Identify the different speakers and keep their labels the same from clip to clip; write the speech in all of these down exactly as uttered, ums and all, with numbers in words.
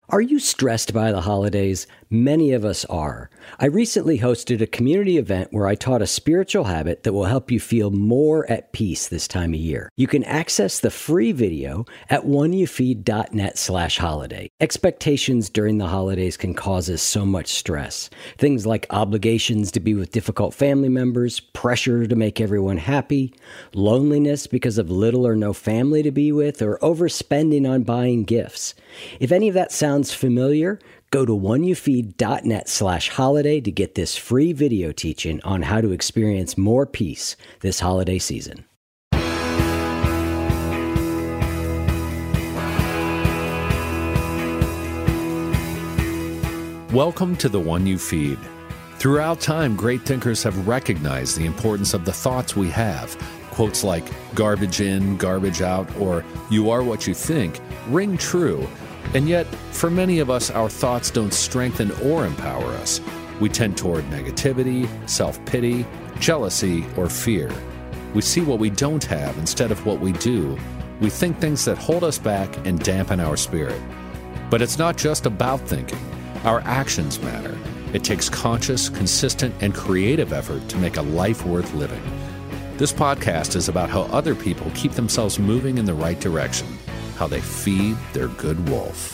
Speaker 1: Are you stressed by the holidays? Many of us are. I recently hosted a community event where I taught a spiritual habit that will help you feel more at peace this time of year. You can access the free video at oneyoufeed.net slash holiday. Expectations during the holidays can cause us so much stress. Things like obligations to be with difficult family members, pressure to make everyone happy, loneliness because of little or no family to be with, or overspending on buying gifts. If any of that sounds familiar, go to oneyoufeed.net slash holiday to get this free video teaching on how to experience more peace this holiday season.
Speaker 2: Welcome to the One You Feed. Throughout time, great thinkers have recognized the importance of the thoughts we have. Quotes like garbage in, garbage out, or you are what you think ring true. And yet, for many of us, our thoughts don't strengthen or empower us. We tend toward negativity, self-pity, jealousy, or fear. We see what we don't have instead of what we do. We think things that hold us back and dampen our spirit. But it's not just about thinking. Our actions matter. It takes conscious, consistent, and creative effort to make a life worth living. This podcast is about how other people keep themselves moving in the right direction, how they feed their good wolf.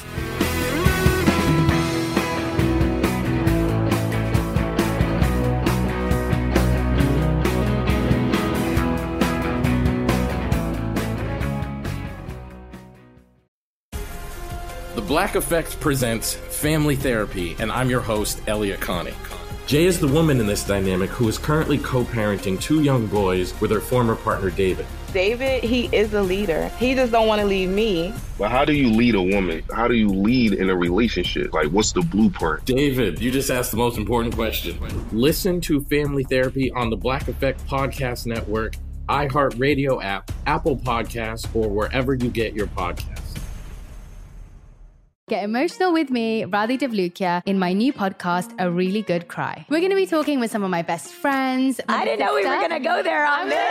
Speaker 3: The Black Effect presents Family Therapy, and I'm your host, Elliot Connie. Jay is the woman in this dynamic who is currently co-parenting two young boys with her former partner, David.
Speaker 4: David, he is a leader. He just don't want to leave me.
Speaker 5: But how do you lead a woman? How do you lead in a relationship? Like, what's the blueprint?
Speaker 3: David, you just asked the most important question. Listen to Family Therapy on the Black Effect Podcast Network, iHeartRadio app, Apple Podcasts, or wherever you get your podcasts.
Speaker 6: Get emotional with me, Radhi Devlukia, in my new podcast, A Really Good Cry. We're going to be talking with some of my best friends.
Speaker 7: I didn't know we were going to go there on this.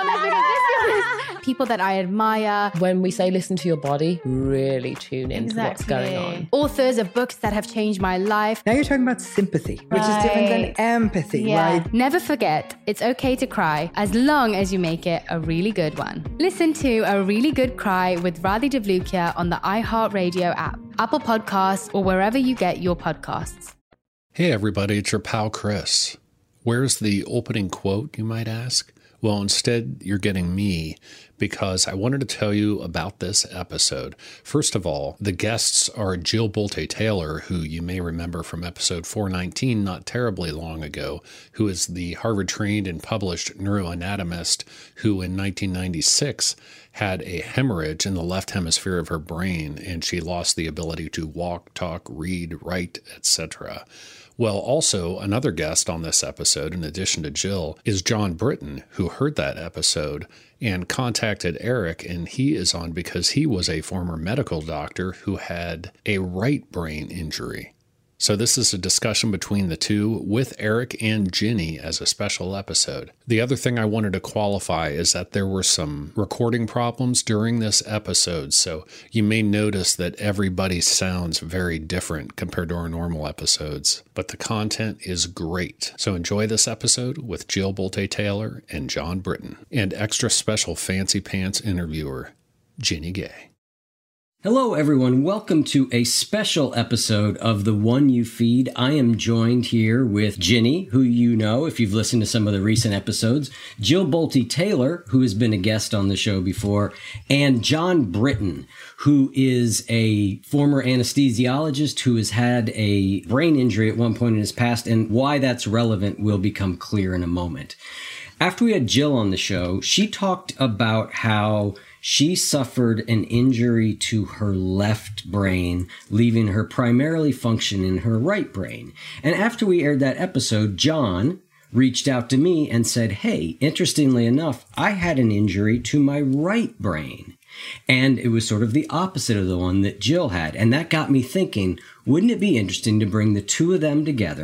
Speaker 6: People that I admire.
Speaker 7: When we say listen to your body, really tune into
Speaker 6: Exactly.
Speaker 7: what's going on.
Speaker 6: Authors of books that have changed my life.
Speaker 8: Now you're talking about sympathy, which
Speaker 6: Right.
Speaker 8: is different than empathy,
Speaker 6: Yeah.
Speaker 8: right?
Speaker 6: Never forget, it's okay to cry as long as you make it a really good one. Listen to A Really Good Cry with Radhi Devlukia on the iHeartRadio app, Apple Podcasts, or wherever you get your podcasts.
Speaker 2: Hey everybody, it's your pal Chris. Where's the opening quote, you might ask? Well, instead, you're getting me because I wanted to tell you about this episode. First of all, the guests are Jill Bolte-Taylor, who you may remember from episode four nineteen not terribly long ago, who is the Harvard-trained and published neuroanatomist who in nineteen ninety-six had a hemorrhage in the left hemisphere of her brain, and she lost the ability to walk, talk, read, write, et cetera. Well, also, another guest on this episode, in addition to Jill, is John Britton, who heard that episode and contacted Eric, and he is on because he was a former medical doctor who had a right brain injury. So this is a discussion between the two with Eric and Ginny as a special episode. The other thing I wanted to qualify is that there were some recording problems during this episode, so you may notice that everybody sounds very different compared to our normal episodes. But the content is great. So enjoy this episode with Jill Bolte-Taylor and John Britton, and extra special fancy pants interviewer, Ginny Gay.
Speaker 1: Hello, everyone. Welcome to a special episode of The One You Feed. I am joined here with Ginny, who you know if you've listened to some of the recent episodes, Jill Bolte-Taylor, who has been a guest on the show before, and John Britton, who is a former anesthesiologist who has had a brain injury at one point in his past, and why that's relevant will become clear in a moment. After we had Jill on the show, she talked about how she suffered an injury to her left brain, leaving her primarily function in her right brain. And after we aired that episode, John reached out to me and said, hey, interestingly enough, I had an injury to my right brain. And it was sort of the opposite of the one that Jill had. And that got me thinking, wouldn't it be interesting to bring the two of them together,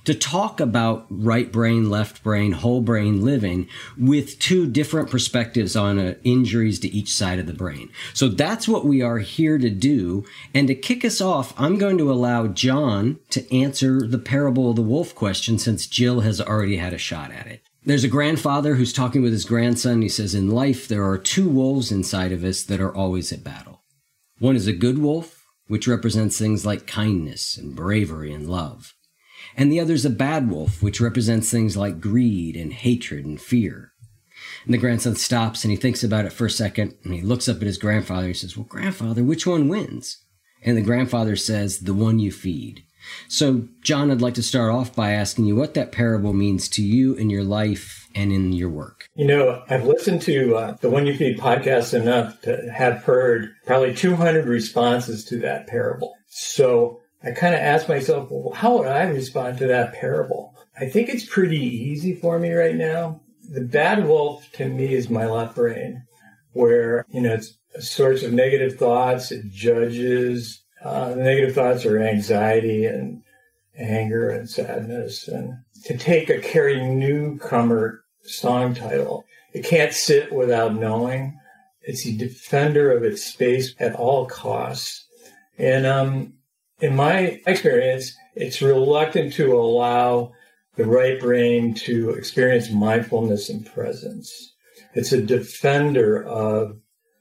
Speaker 1: to talk about right brain, left brain, whole brain living with two different perspectives on uh, injuries to each side of the brain. So that's what we are here to do. And to kick us off, I'm going to allow John to answer the parable of the wolf question, since Jill has already had a shot at it. There's a grandfather who's talking with his grandson. He says, in life, there are two wolves inside of us that are always at battle. One is a good wolf, which represents things like kindness and bravery and love. And the other is a bad wolf, which represents things like greed and hatred and fear. And the grandson stops and he thinks about it for a second, and he looks up at his grandfather and he says, well, grandfather, which one wins? And the grandfather says, the one you feed. So, John, I'd like to start off by asking you what that parable means to you in your life and in your work.
Speaker 9: You know, I've listened to uh, the One You Feed podcast enough to have heard probably two hundred responses to that parable. So I kind of asked myself, well, how would I respond to that parable? I think it's pretty easy for me right now. The bad wolf to me is my left brain, where, you know, it's a source of negative thoughts. It judges. Uh, the negative thoughts are anxiety and anger and sadness. And to take a Carrie Newcomer song title, it can't sit without knowing. It's a defender of its space at all costs. And um, in my experience, it's reluctant to allow the right brain to experience mindfulness and presence. It's a defender of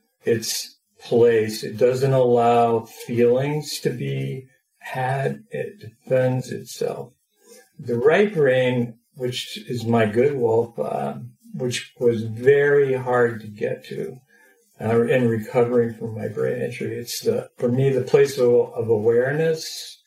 Speaker 9: its place. It doesn't allow feelings to be had. It defends itself. The right brain, which is my good wolf, uh, which was very hard to get to uh, in recovering from my brain injury. It's the, for me, the place of, of awareness,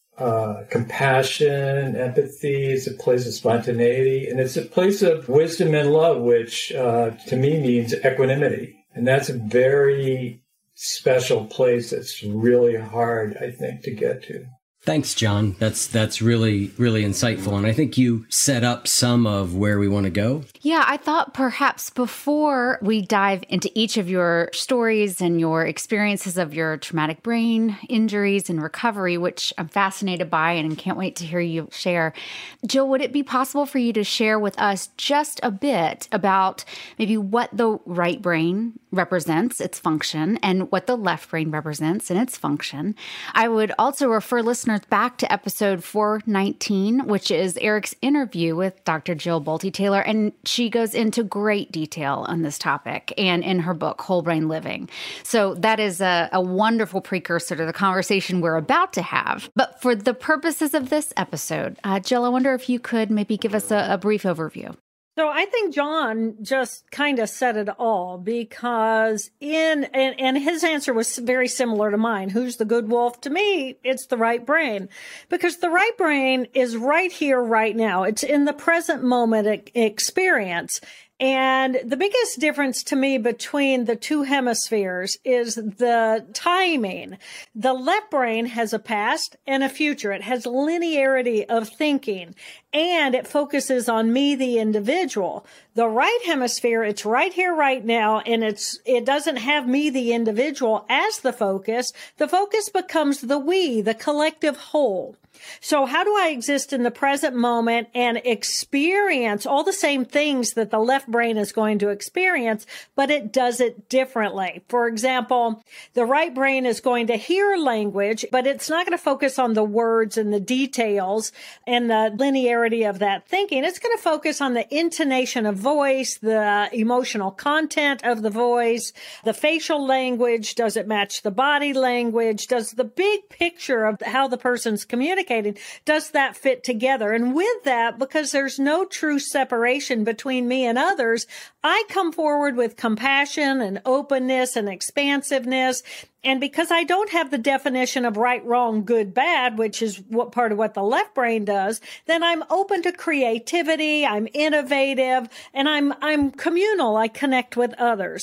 Speaker 9: uh, compassion, empathy. It's a place of spontaneity, and it's a place of wisdom and love, which uh, to me means equanimity. And that's a very special place that's really hard, I think, to get to.
Speaker 1: Thanks, John. That's that's really, really insightful. And I think you set up some of where we want to go.
Speaker 6: Yeah, I thought perhaps before we dive into each of your stories and your experiences of your traumatic brain injuries and recovery, which I'm fascinated by and can't wait to hear you share. Jill, would it be possible for you to share with us just a bit about maybe what the right brain represents, its function, and what the left brain represents and its function? I would also refer listeners back to episode four nineteen, which is Eric's interview with Doctor Jill Bolte Taylor, and she goes into great detail on this topic and in her book, Whole Brain Living. So that is a, a wonderful precursor to the conversation we're about to have. But for the purposes of this episode, uh, Jill, I wonder if you could maybe give us a, a brief overview.
Speaker 10: So I think John just kind of said it all, because in, and, and his answer was very similar to mine. Who's the good wolf? To me, it's the right brain, because the right brain is right here, right now. It's in the present moment experience. And the biggest difference to me between the two hemispheres is the timing. The left brain has a past and a future. It has linearity of thinking, and it focuses on me, the individual. The right hemisphere, it's right here, right now, and it's it doesn't have me, the individual, as the focus. The focus becomes the we, the collective whole. So how do I exist in the present moment and experience all the same things that the left brain is going to experience, but it does it differently? For example, the right brain is going to hear language, but it's not going to focus on the words and the details and the linearity of that thinking. It's going to focus on the intonation of voice, the emotional content of the voice, the facial language. Does it match the body language? Does the big picture of how the person's communicating, does that fit together? And with that, because there's no true separation between me and others, I come forward with compassion and openness and expansiveness. And because I don't have the definition of right, wrong, good, bad, which is what part of what the left brain does, then I'm open to creativity, I'm innovative, and I'm I'm communal. I connect with others.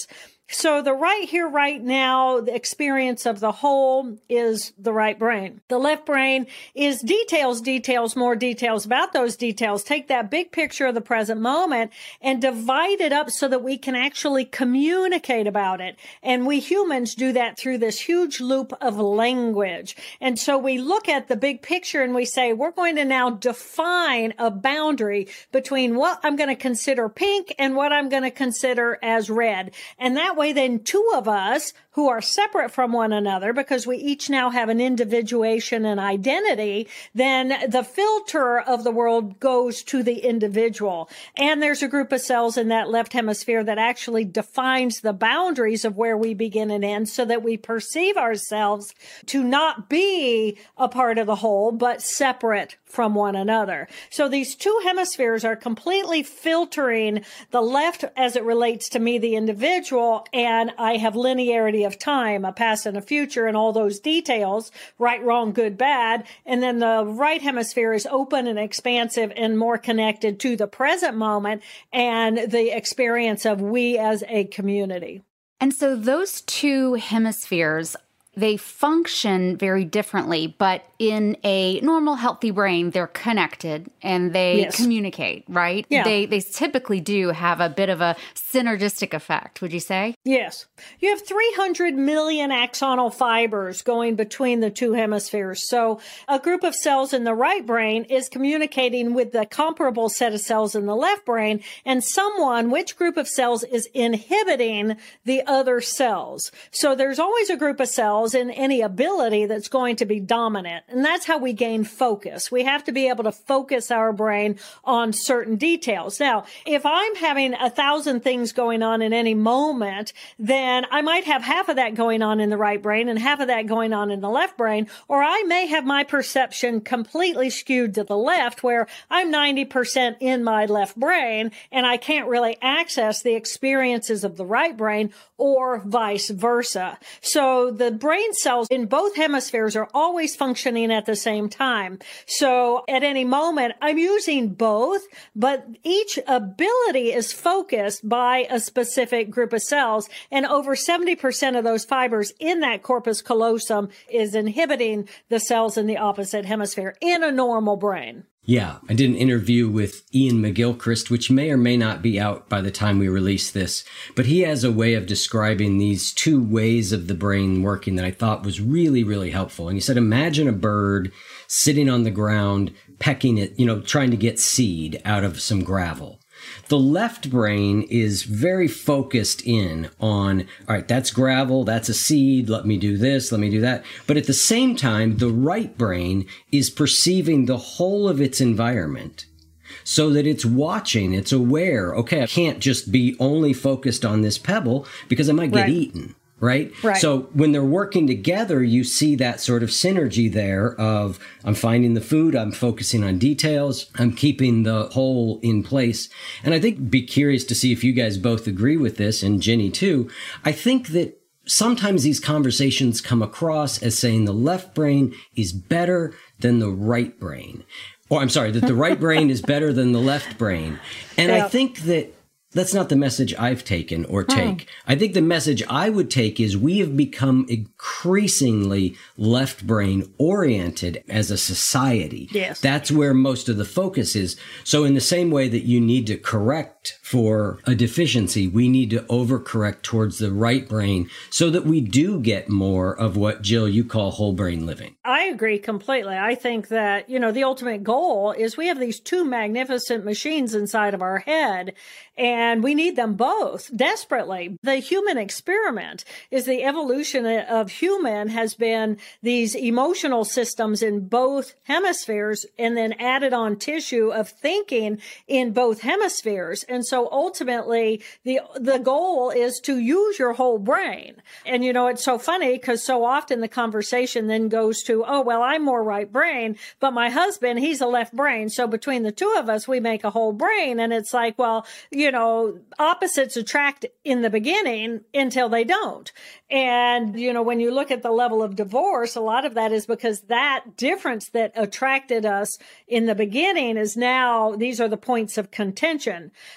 Speaker 10: So the right here, right now, the experience of the whole is the right brain. The left brain is details, details, more details about those details. Take that big picture of the present moment and divide it up so that we can actually communicate about it. And we humans do that through this huge loop of language. And so we look at the big picture and we say, we're going to now define a boundary between what I'm going to consider pink and what I'm going to consider as red. And that way, then two of us who are separate from one another, because we each now have an individuation and identity, then the filter of the world goes to the individual. And there's a group of cells in that left hemisphere that actually defines the boundaries of where we begin and end so that we perceive ourselves to not be a part of the whole, but separate from one another. So these two hemispheres are completely filtering the left as it relates to me, the individual, and I have linearity of time, a past and a future, and all those details, right, wrong, good, bad. And then the right hemisphere is open and expansive and more connected to the present moment and the experience of we as a community.
Speaker 6: And so those two hemispheres, they function very differently, but in a normal, healthy brain, they're connected and they
Speaker 10: Yes.
Speaker 6: communicate, right?
Speaker 10: Yeah.
Speaker 6: They they typically do have a bit of a synergistic effect, would you say?
Speaker 10: Yes. You have three hundred million axonal fibers going between the two hemispheres. So a group of cells in the right brain is communicating with the comparable set of cells in the left brain, and someone, which group of cells is inhibiting the other cells. So there's always a group of cells in any ability that's going to be dominant. And that's how we gain focus. We have to be able to focus our brain on certain details. Now, if I'm having a thousand things going on in any moment, then I might have half of that going on in the right brain and half of that going on in the left brain, or I may have my perception completely skewed to the left where I'm ninety percent in my left brain and I can't really access the experiences of the right brain, or vice versa. So the brain cells in both hemispheres are always functioning at the same time. So at any moment, I'm using both, but each ability is focused by a specific group of cells. And over seventy percent of those fibers in that corpus callosum is inhibiting the cells in the opposite hemisphere in a normal brain.
Speaker 1: Yeah, I did an interview with Ian McGilchrist, which may or may not be out by the time we release this, but he has a way of describing these two ways of the brain working that I thought was really, really helpful. And he said, imagine a bird sitting on the ground, pecking it, you know, trying to get seed out of some gravel. The left brain is very focused in on, all right, that's gravel, that's a seed, let me do this, let me do that. But at the same time, the right brain is perceiving the whole of its environment so that it's watching, it's aware, okay, I can't just be only focused on this pebble because I might get
Speaker 10: Right.
Speaker 1: eaten. Right?
Speaker 10: Right.
Speaker 1: So when they're working together, you see that sort of synergy there of I'm finding the food, I'm focusing on details, I'm keeping the whole in place. And I think be curious to see if you guys both agree with this, and Ginny too. I think that sometimes these conversations come across as saying the left brain is better than the right brain. Or I'm sorry, that the right brain is better than the left brain. And
Speaker 10: Yeah.
Speaker 1: I think that that's not the message I've taken or take. Oh. I think the message I would take is we have become increasingly left brain oriented as a society.
Speaker 10: Yes.
Speaker 1: That's where most of the focus is. So in the same way that you need to correct for a deficiency, we need to overcorrect towards the right brain so that we do get more of what, Jill, you call whole brain living.
Speaker 10: I agree completely. I think that, you know, the ultimate goal is we have these two magnificent machines inside of our head, and we need them both desperately. The human experiment is the evolution of human has been these emotional systems in both hemispheres and then added on tissue of thinking in both hemispheres. And so ultimately the, the goal is to use your whole brain. And, you know, it's so funny because so often the conversation then goes to, oh, well, I'm more right brain, but my husband, he's a left brain. So between the two of us, we make a whole brain. And it's like, well, you know, opposites attract in the beginning until they don't. And, you know, when you look at the level of divorce, a lot of that is because that difference that attracted us in the beginning is now, these are the points of contention.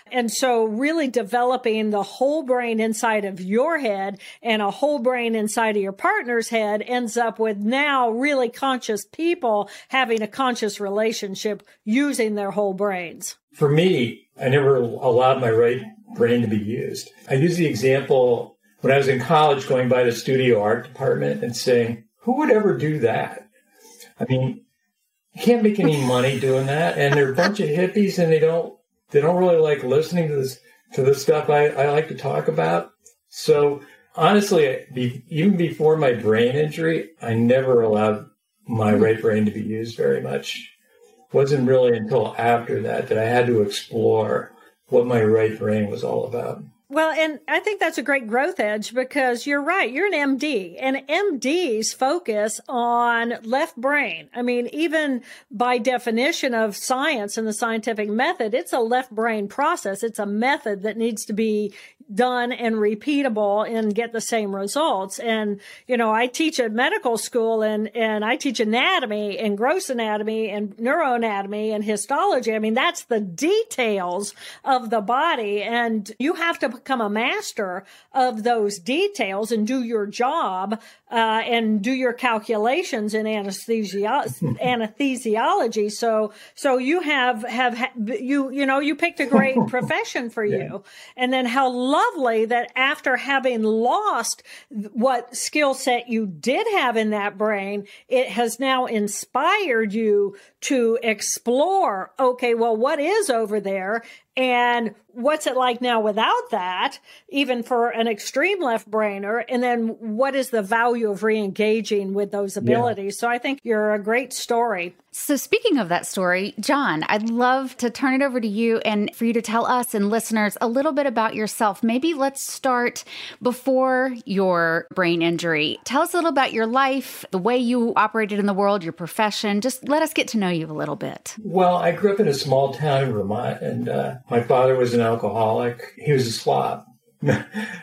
Speaker 10: And so really developing the whole brain inside of your head and a whole brain inside of your partner's head ends up with now really conscious people having a conscious relationship using their whole brains.
Speaker 9: For me, I never allowed my right brain to be used. I use the example when I was in college going by the studio art department and saying, who would ever do that? I mean, you can't make any money doing that. And they're a bunch of hippies and they don't they don't really like listening to this to the stuff I, I like to talk about. So honestly, be, even before my brain injury, I never allowed my right brain to be used very much. It wasn't really until after that that I had to explore what my right brain was all about.
Speaker 10: Well, and I think that's a great growth edge because you're right. You're an M D and M Ds focus on left brain. I mean, even by definition of science and the scientific method, it's a left brain process. It's a method that needs to be done and repeatable and get the same results. And, you know, I teach at medical school and, and I teach anatomy and gross anatomy and neuroanatomy and histology. I mean, that's the details of the body. And you have to become a master of those details and do your job, uh, and do your calculations in anesthesia, anesthesiology. So, so you have, have, you, you know, you picked a great profession for you. Yeah. And then how lovely that after having lost what skill set you did have in that brain, it has now inspired you to explore, okay, well, what is over there? And what's it like now without that, even for an extreme left brainer? And then what is the value of re-engaging with those abilities? Yeah. So I think you're a great story.
Speaker 6: So speaking of that story, John, I'd love to turn it over to you and for you to tell us and listeners a little bit about yourself. Maybe let's start before your brain injury. Tell us a little about your life, the way you operated in the world, your profession. Just let us get to know you a little bit.
Speaker 9: Well, I grew up in a small town in Vermont, and uh, my father was an alcoholic. He was a slob. uh,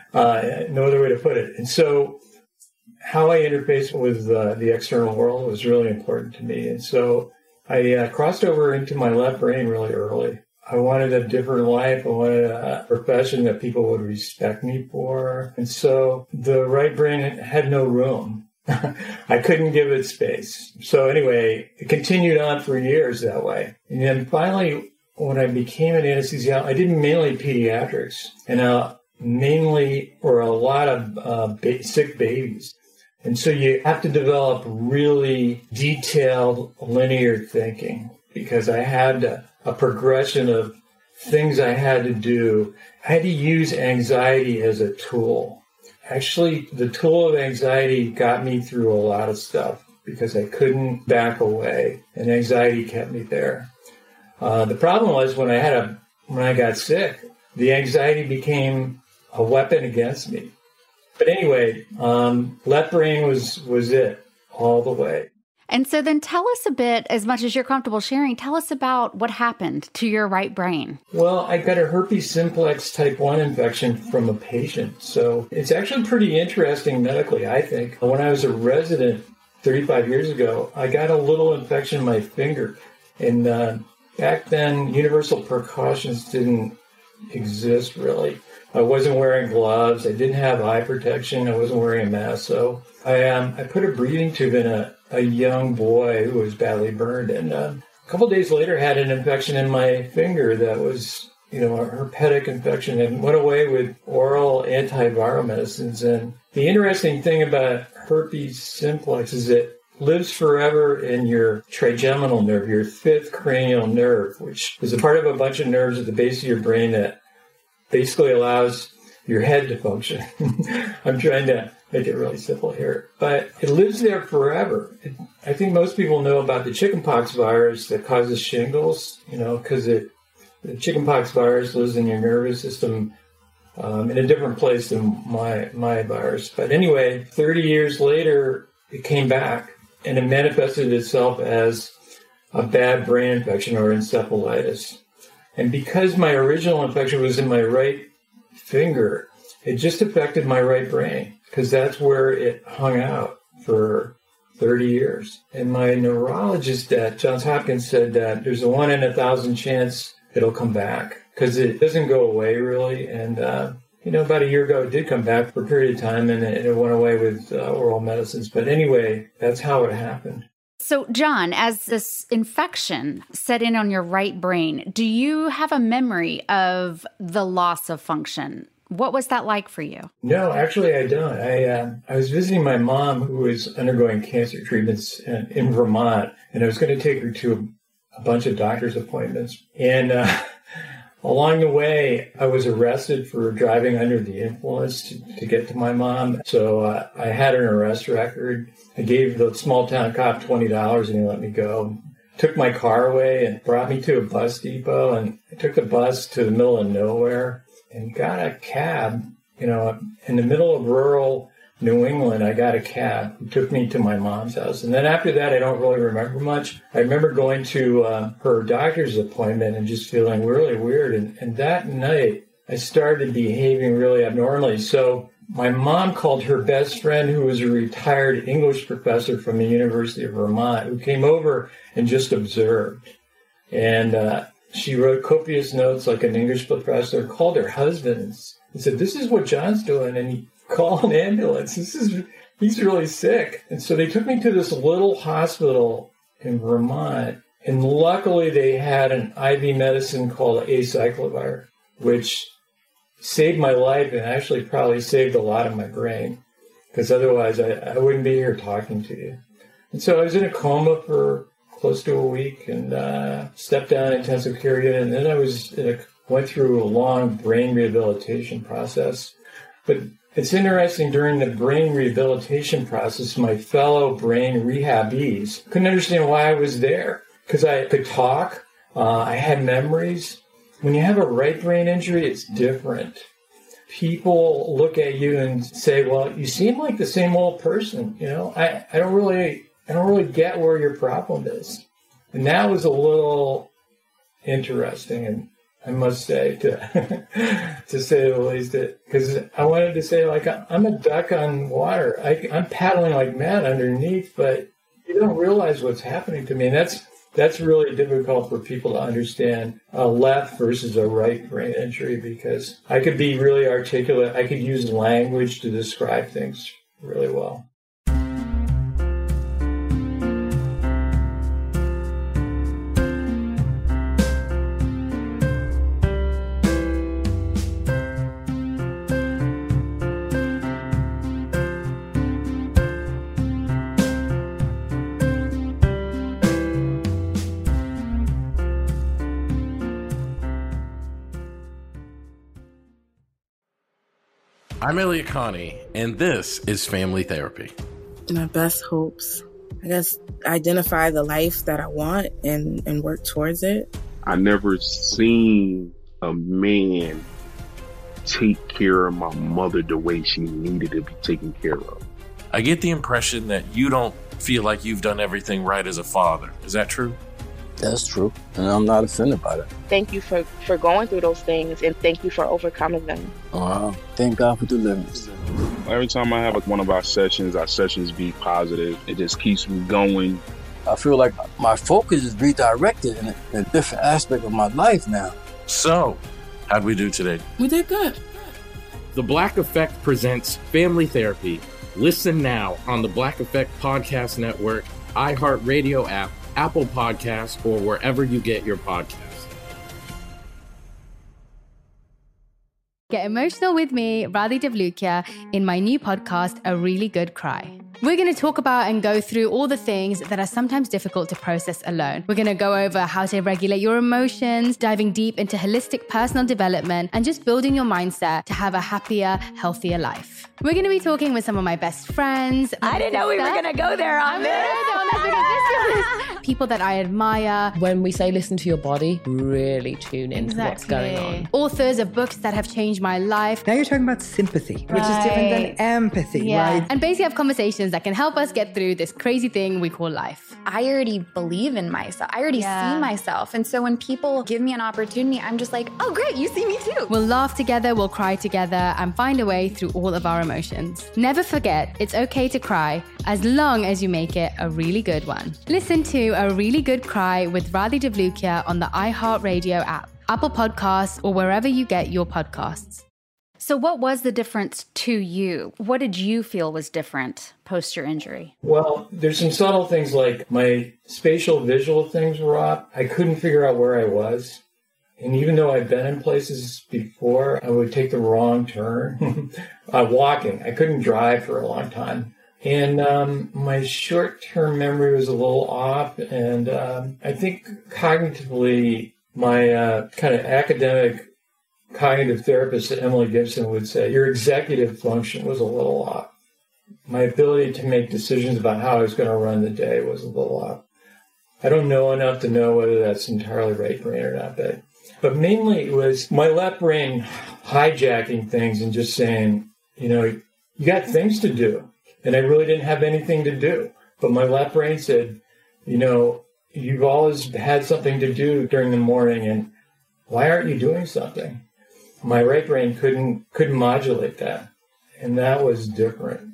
Speaker 9: no other way to put it. And so how I interface with uh, the external world was really important to me. And so I uh, crossed over into my left brain really early. I wanted a different life. I wanted a profession that people would respect me for. And so the right brain had no room. I couldn't give it space. So anyway, it continued on for years that way. And then finally, when I became an anesthesiologist, I did mainly pediatrics and uh, mainly or a lot of uh, ba- sick babies. And so you have to develop really detailed linear thinking because I had a, a progression of things I had to do. I had to use anxiety as a tool. Actually, the tool of anxiety got me through a lot of stuff because I couldn't back away, and anxiety kept me there. Uh, the problem was when I had a when I got sick, the anxiety became a weapon against me. But anyway, um, left brain was was it all the way.
Speaker 6: And so then tell us a bit, as much as you're comfortable sharing, tell us about what happened to your right brain.
Speaker 9: Well, I got a herpes simplex type one infection from a patient. So it's actually pretty interesting medically, I think. When I was a resident thirty-five years ago, I got a little infection in my finger. And uh, back then, universal precautions didn't exist really. I wasn't wearing gloves. I didn't have eye protection. I wasn't wearing a mask. So I um, I put a breathing tube in a, a young boy who was badly burned. And uh, a couple days later, had an infection in my finger that was, you know, a herpetic infection, and went away with oral antiviral medicines. And the interesting thing about herpes simplex is it lives forever in your trigeminal nerve, your fifth cranial nerve, which is a part of a bunch of nerves at the base of your brain that basically allows your head to function. I'm trying to make it really simple here. But it lives there forever. It, I think most people know about the chickenpox virus that causes shingles, you know, because it the chickenpox virus lives in your nervous system um, in a different place than my my virus. But anyway, thirty years later, it came back, and it manifested itself as a bad brain infection or encephalitis. And because my original infection was in my right finger, it just affected my right brain because that's where it hung out for thirty years. And my neurologist at Johns Hopkins said that there's a one in a thousand chance it'll come back. because it doesn't go away really. And, uh, you know, about a year ago, it did come back for a period of time, and it, it went away with uh, oral medicines. But anyway, that's how it happened.
Speaker 11: So, John, as this infection set in on your right brain, do you have a memory of the loss of function? What was that like for you?
Speaker 9: No, actually, I don't. I uh, I was visiting my mom, who was undergoing cancer treatments in, in Vermont, and I was going to take her to a, a bunch of doctor's appointments. And uh, along the way, I was arrested for driving under the influence to, to get to my mom. So uh, I had an arrest record. I gave the small town cop twenty dollars, and he let me go. Took my car away and brought me to a bus depot, and I took the bus to the middle of nowhere and got a cab. You know, in the middle of rural New England, I got a cab who took me to my mom's house. And then after that, I don't really remember much. I remember going to uh, her doctor's appointment and just feeling really weird. And, and that night, I started behaving really abnormally. So my mom called her best friend, who was a retired English professor from the University of Vermont, who came over and just observed. And uh, she wrote copious notes like an English professor, called her husband and said, "This is what John's doing, and he call an ambulance. This is, he's really sick." And so they took me to this little hospital in Vermont, and luckily they had an I V medicine called acyclovir, which saved my life and actually probably saved a lot of my brain, because otherwise I, I wouldn't be here talking to you. And so I was in a coma for close to a week and uh, stepped down intensive care unit, and then I was in a, went through a long brain rehabilitation process. But it's interesting, during the brain rehabilitation process, my fellow brain rehabees couldn't understand why I was there, because I could talk, uh, I had memories. When you have a right brain injury, it's different. People look at you and say, "Well, you seem like the same old person. You know, I, I don't really, I don't really get where your problem is." And that was a little interesting, and I must say, to to say the least, because I wanted to say, like, I'm a duck on water. I, I'm paddling like mad underneath, but you don't realize what's happening to me. And that's that's really difficult for people to understand, a left versus a right brain injury, because I could be really articulate. I could use language to describe things really well.
Speaker 3: I'm Elliot Connie, and this is Family Therapy.
Speaker 12: My best hopes, I guess, identify the life that I want and, and work towards it.
Speaker 5: I never seen a man take care of my mother the way she needed to be taken care of.
Speaker 3: I get the impression that you don't feel like you've done everything right as a father. Is that true?
Speaker 13: That's true, and I'm not offended by that.
Speaker 4: Thank you for, for going through those things, and thank you for overcoming them.
Speaker 13: Wow. Thank God for deliverance.
Speaker 5: Every time I have like one of our sessions, our sessions be positive. It just keeps me going.
Speaker 13: I feel like my focus is redirected in a, in a different aspect of my life now.
Speaker 3: So, how'd we do today?
Speaker 12: We did good.
Speaker 3: The Black Effect presents Family Therapy. Listen now on the Black Effect Podcast Network, iHeartRadio app, Apple Podcasts, or wherever you get your podcasts.
Speaker 6: Get emotional with me, Radhi Devlukia, in my new podcast, A Really Good Cry. We're going to talk about and go through all the things that are sometimes difficult to process alone. We're going to go over how to regulate your emotions, diving deep into holistic personal development, and just building your mindset to have a happier, healthier life. We're going to be talking with some of my best friends.
Speaker 7: I didn't know we were going to go there on this.
Speaker 6: People that I admire.
Speaker 7: When we say listen to your body, really tune into exactly. what's going on.
Speaker 6: Authors of books that have changed my life.
Speaker 8: Now you're talking about sympathy, right. which is different than empathy,
Speaker 6: yeah.
Speaker 8: right?
Speaker 6: And basically have conversations that can help us get through this crazy thing we call life.
Speaker 11: I already believe in myself. I already yeah. see myself. And so when people give me an opportunity, I'm just like, oh, great, you see me too.
Speaker 6: We'll laugh together, we'll cry together, and find a way through all of our emotions. Never forget, it's okay to cry, as long as you make it a really good one. Listen to A Really Good Cry with Radhi Devlukia on the iHeartRadio app, Apple Podcasts, or wherever you get your podcasts.
Speaker 11: So what was the difference to you? What did you feel was different post your injury?
Speaker 9: Well, there's some subtle things like my spatial visual things were off. I couldn't figure out where I was. And even though I've been in places before, I would take the wrong turn. uh, walking, I couldn't drive for a long time. And um, my short-term memory was a little off. And um, I think cognitively, my uh, kind of academic cognitive therapist, Emily Gibson, would say, your executive function was a little off. My ability to make decisions about how I was going to run the day was a little off. I don't know enough to know whether that's entirely right brain or not, but, but mainly it was my left brain hijacking things and just saying, you know, you got things to do. And I really didn't have anything to do. But my left brain said, you know, you've always had something to do during the morning, and why aren't you doing something? My right brain couldn't couldn't modulate that, and that was different.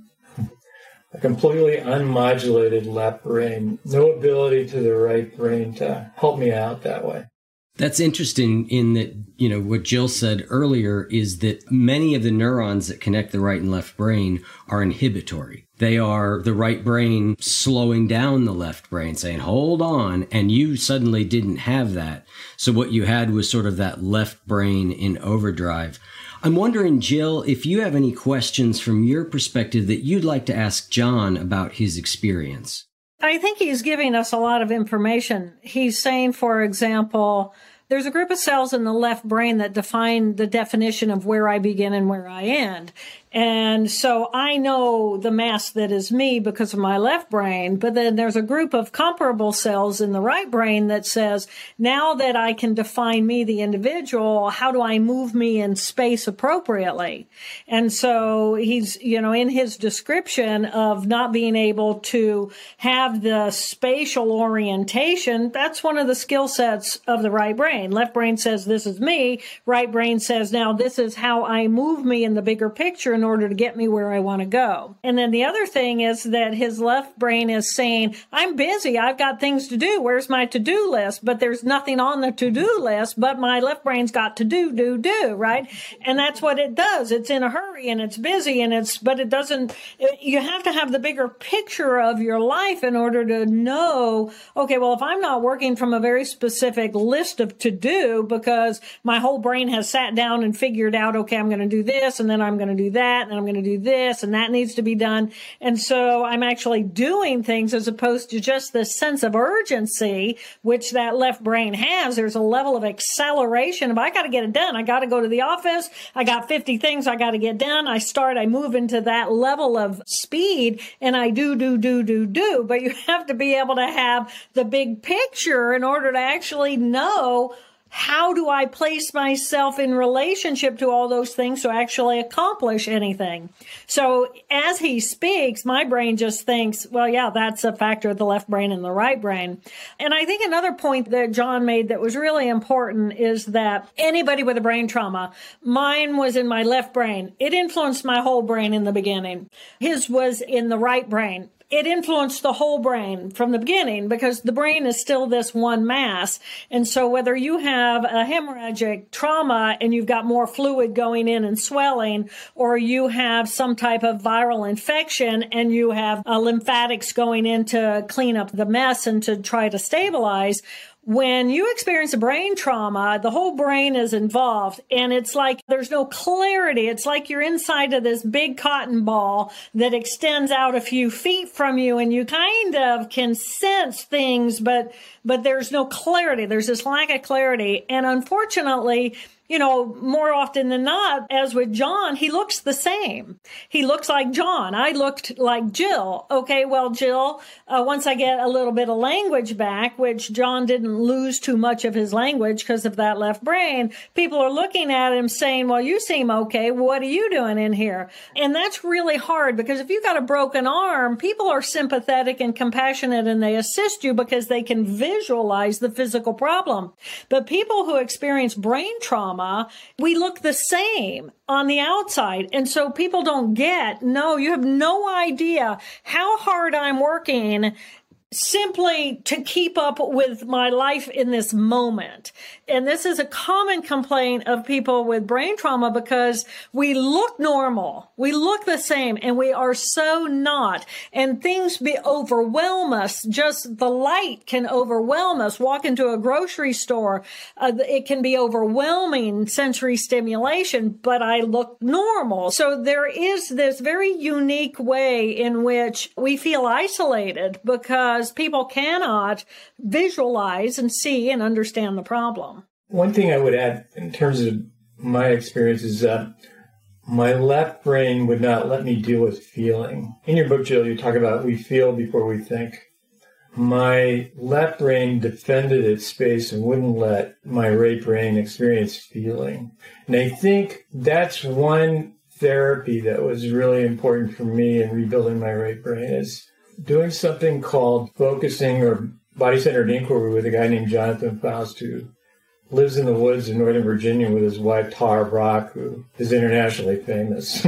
Speaker 9: A completely unmodulated left brain, no ability to the right brain to help me out that way.
Speaker 1: That's interesting in that, you know, what Jill said earlier is that many of the neurons that connect the right and left brain are inhibitory. They are the right brain slowing down the left brain, saying, hold on. And you suddenly didn't have that. So what you had was sort of that left brain in overdrive. I'm wondering, Jill, if you have any questions from your perspective that you'd like to ask John about his experience.
Speaker 10: I think he's giving us a lot of information. He's saying, for example, there's a group of cells in the left brain that define the definition of where I begin and where I end. And so I know the mass that is me because of my left brain, but then there's a group of comparable cells in the right brain that says, now that I can define me, the individual, how do I move me in space appropriately? And so he's, you know, in his description of not being able to have the spatial orientation, that's one of the skill sets of the right brain. Left brain says, this is me. Right brain says, now this is how I move me in the bigger picture in order to get me where I want to go. And then the other thing is that his left brain is saying, I'm busy. I've got things to do. Where's my to-do list? But there's nothing on the to-do list, but my left brain's got to do, do, do, right? And that's what it does. It's in a hurry and it's busy and it's, but it doesn't, it, you have to have the bigger picture of your life in order to know, okay, well, if I'm not working from a very specific list of to-do because my whole brain has sat down and figured out, okay, I'm going to do this and then I'm going to do that. And I'm going to do this and that needs to be done. And so I'm actually doing things as opposed to just this sense of urgency, which that left brain has. There's a level of acceleration of, I got to get it done. I got to go to the office. I got fifty things I got to get done. I start, I move into that level of speed and I do, do, do, do, do. But you have to be able to have the big picture in order to actually know, how do I place myself in relationship to all those things to actually accomplish anything? So as he speaks, my brain just thinks, well, yeah, that's a factor of the left brain and the right brain. And I think another point that John made that was really important is that anybody with a brain trauma, mine was in my left brain. It influenced my whole brain in the beginning. His was in the right brain. It influenced the whole brain from the beginning because the brain is still this one mass. And so whether you have a hemorrhagic trauma and you've got more fluid going in and swelling, or you have some type of viral infection and you have uh, lymphatics going in to clean up the mess and to try to stabilize, when you experience a brain trauma, the whole brain is involved and it's like there's no clarity. It's like you're inside of this big cotton ball that extends out a few feet from you and you kind of can sense things, but, but there's no clarity. There's this lack of clarity. And unfortunately, you know, more often than not, as with John, he looks the same. He looks like John. I looked like Jill. Okay, well, Jill, uh, once I get a little bit of language back, which John didn't lose too much of his language because of that left brain, people are looking at him saying, well, you seem okay. What are you doing in here? And that's really hard because if you've got a broken arm, people are sympathetic and compassionate and they assist you because they can visualize the physical problem. But people who experience brain trauma, we look the same on the outside. And so people don't get, no, you have no idea how hard I'm working simply to keep up with my life in this moment. And this is a common complaint of people with brain trauma because we look normal, we look the same, and we are so not. And things be overwhelm us. Just the light can overwhelm us. Walk into a grocery store, uh, it can be overwhelming sensory stimulation, but I look normal. So there is this very unique way in which we feel isolated because people cannot visualize and see and understand the problem.
Speaker 9: One thing I would add in terms of my experience is that my left brain would not let me deal with feeling. In your book, Jill, you talk about we feel before we think. My left brain defended its space and wouldn't let my right brain experience feeling. And I think that's one therapy that was really important for me in rebuilding my right brain is doing something called focusing or body-centered inquiry with a guy named Jonathan Faust, who lives in the woods in Northern Virginia with his wife, Tara Brach, who is internationally famous.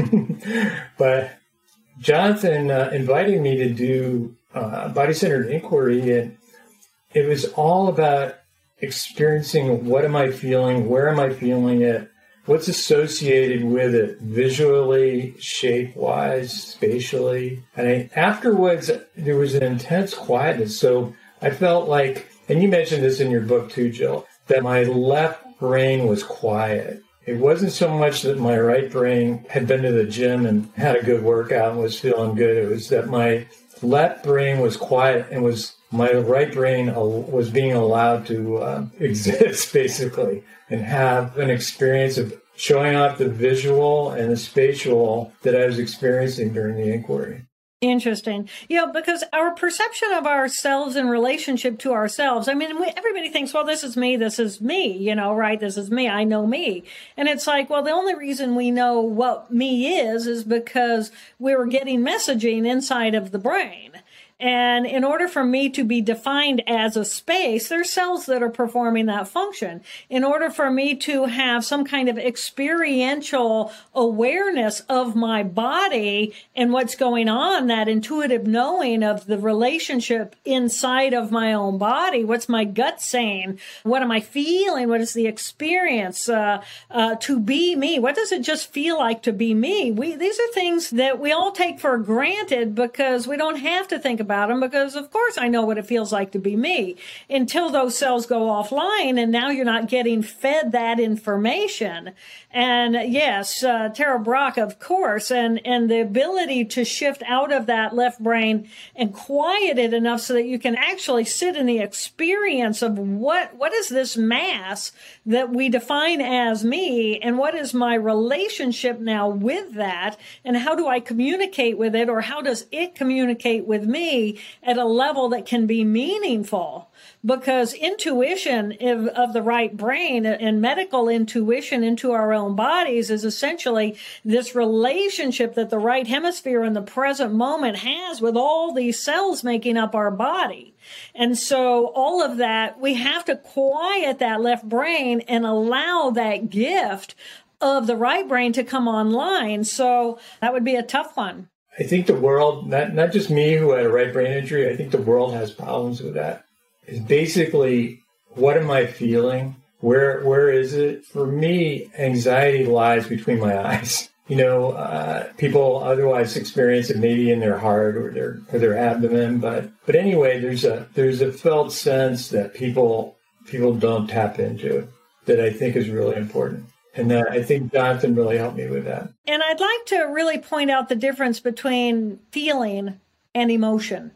Speaker 9: But Jonathan uh, invited me to do uh, body-centered inquiry, and it was all about experiencing what am I feeling, where am I feeling it, what's associated with it visually, shape-wise, spatially. And I, afterwards, there was an intense quietness. So I felt like, and you mentioned this in your book too, Jill, that my left brain was quiet. It wasn't so much that my right brain had been to the gym and had a good workout and was feeling good. It was that my left brain was quiet and was my right brain was being allowed to uh, exist, basically, and have an experience of showing off the visual and the spatial that I was experiencing during the inquiry.
Speaker 10: Interesting. You know, because our perception of ourselves in relationship to ourselves, I mean, we, everybody thinks, well, this is me, this is me, you know, right? This is me, I know me. And it's like, well, the only reason we know what me is, is because we were getting messaging inside of the brain. And in order for me to be defined as a space, there's cells that are performing that function. In order for me to have some kind of experiential awareness of my body and what's going on, that intuitive knowing of the relationship inside of my own body, what's my gut saying? What am I feeling? What is the experience uh, uh, to be me? What does it just feel like to be me? We, these are things that we all take for granted because we don't have to think about them, because of course I know what it feels like to be me, until those cells go offline and now you're not getting fed that information. And yes, uh, Tara Brach, of course, and, and the ability to shift out of that left brain and quiet it enough so that you can actually sit in the experience of what, what is this mass that we define as me, and what is my relationship now with that, and how do I communicate with it, or how does it communicate with me at a level that can be meaningful? Because intuition of, of the right brain and medical intuition into our own bodies is essentially this relationship that the right hemisphere in the present moment has with all these cells making up our body. And so all of that, we have to quiet that left brain and allow that gift of the right brain to come online. So that would be a tough one.
Speaker 9: I think the world, not, not just me who had a right brain injury, I think the world has problems with that. Is basically, what am I feeling? Where where is it? For me, anxiety lies between my eyes. You know, uh, people otherwise experience it maybe in their heart or their or their abdomen, but but anyway, there's a there's a felt sense that people people don't tap into that I think is really important. And uh, I think Jonathan really helped me with that.
Speaker 10: And I'd like to really point out the difference between feeling and emotion.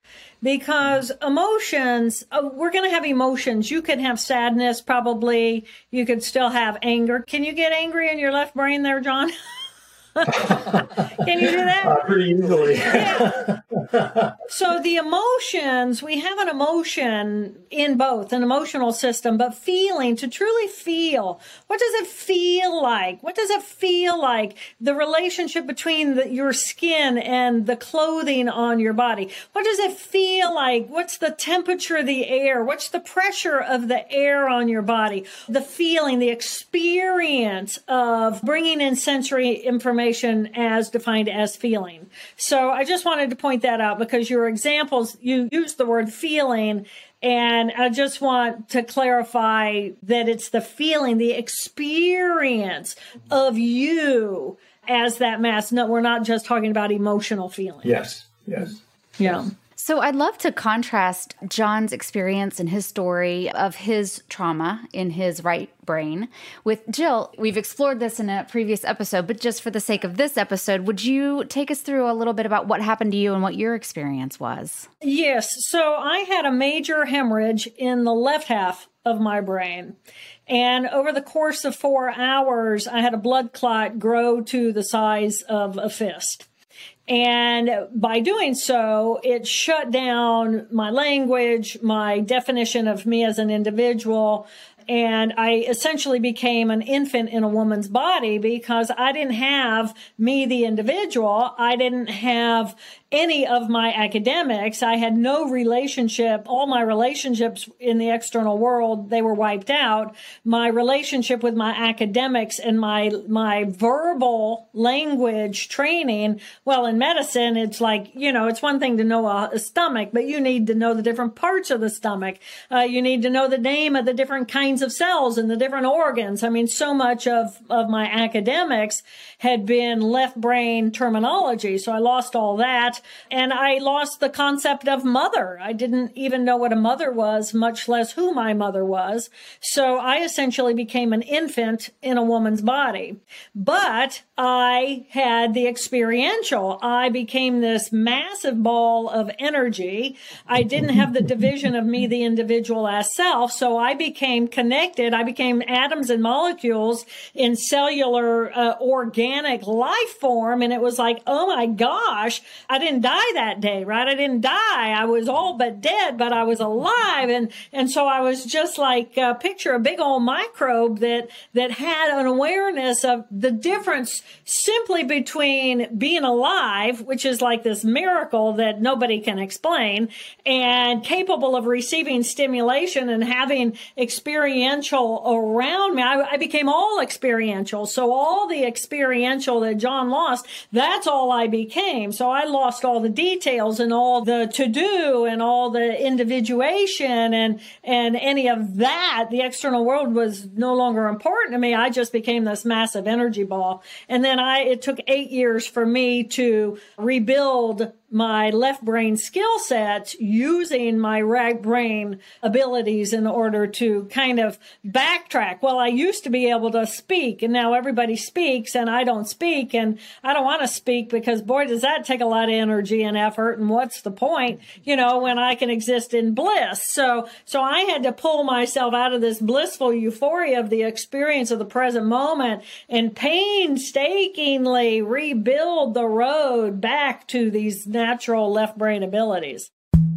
Speaker 10: Because emotions, uh, we're going to have emotions. You can have sadness, probably. You could still have anger. Can you get angry in your left brain there, John? Can you do that?
Speaker 9: Uh, pretty easily.
Speaker 10: Yeah. So the emotions, we have an emotion in both, an emotional system, but feeling, to truly feel. What does it feel like? What does it feel like? The relationship between the, your skin and the clothing on your body. What does it feel like? What's the temperature of the air? What's the pressure of the air on your body? The feeling, the experience of bringing in sensory information stimulation as defined as feeling. So I just wanted to point that out because your examples, you use the word feeling, and I just want to clarify that it's the feeling, the experience of you as that mass. No, we're not just talking about emotional feeling.
Speaker 9: Yes, yes.
Speaker 10: Yeah.
Speaker 11: So I'd love to contrast John's experience and his story of his trauma in his right brain with Jill. We've explored this in a previous episode, but just for the sake of this episode, would you take us through a little bit about what happened to you and what your experience was?
Speaker 10: Yes. So I had a major hemorrhage in the left half of my brain. And over the course of four hours, I had a blood clot grow to the size of a fist. And by doing so, it shut down my language, my definition of me as an individual. And I essentially became an infant in a woman's body because I didn't have me, the individual. I didn't have any of my academics. I had no relationship. All my relationships in the external world, they were wiped out. My relationship with my academics and my, my verbal language training. Well, in medicine, it's like, you know, it's one thing to know a, a stomach, but you need to know the different parts of the stomach. Uh, you need to know the name of the different kinds of cells and the different organs. I mean, so much of, of my academics had been left brain terminology. So I lost all that. And I lost the concept of mother. I didn't even know what a mother was, much less who my mother was. So I essentially became an infant in a woman's body. But I had the experiential. I became this massive ball of energy. I didn't have the division of me, the individual, as self. So I became connected. I became atoms and molecules in cellular, uh, organic life form. And it was like, oh my gosh, I didn't die that day, right? I didn't die. I was all but dead, but I was alive. And, and so I was just like, uh, picture a big old microbe that, that had an awareness of the difference simply between being alive, which is like this miracle that nobody can explain, and capable of receiving stimulation and having experiential around me. I, I became all experiential. So all the experiential that John lost, that's all I became. So I lost all the details and all the to-do and all the individuation and, and any of that. The external world was no longer important to me. I just became this massive energy ball. And then I, it took eight years for me to rebuild my left brain skill sets using my right brain abilities in order to kind of backtrack. Well, I used to be able to speak, and now everybody speaks and I don't speak, and I don't want to speak because boy, does that take a lot of energy and effort. And what's the point, you know, when I can exist in bliss? So, so I had to pull myself out of this blissful euphoria of the experience of the present moment and painstakingly rebuild the road back to these natural left brain abilities.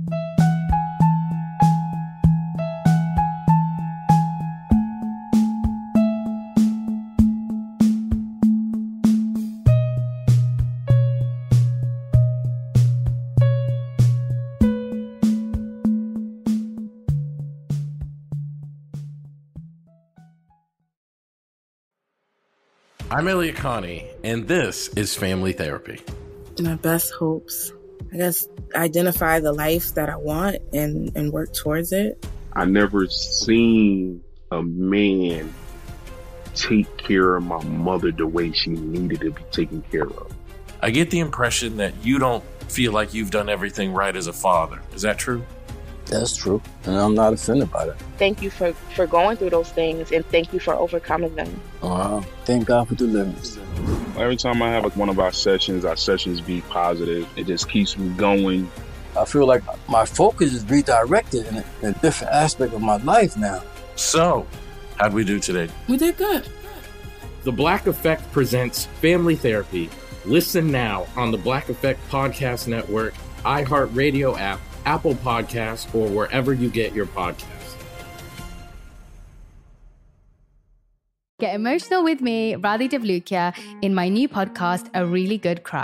Speaker 3: I'm Elliot Connie, and this is Family Therapy.
Speaker 12: My best hopes, I guess, identify the life that I want and, and work towards it.
Speaker 5: I never seen a man take care of my mother the way she needed to be taken care of.
Speaker 3: I get the impression that you don't feel like you've done everything right as a father. Is that true?
Speaker 13: That's true, and I'm not offended by that.
Speaker 4: Thank you for, for going through those things, and thank you for overcoming them.
Speaker 13: Wow. Thank God for deliverance.
Speaker 5: Every time I have like one of our sessions, our sessions be positive. It just keeps me going.
Speaker 13: I feel like my focus is redirected in a, in a different aspect of my life now.
Speaker 3: So, how'd we do today?
Speaker 12: We did good.
Speaker 3: The Black Effect presents Family Therapy. Listen now on the Black Effect Podcast Network, iHeartRadio app, Apple Podcasts, or wherever you get your podcasts.
Speaker 6: Get emotional with me, Radhi Devlukia, in my new podcast, A Really Good Cry.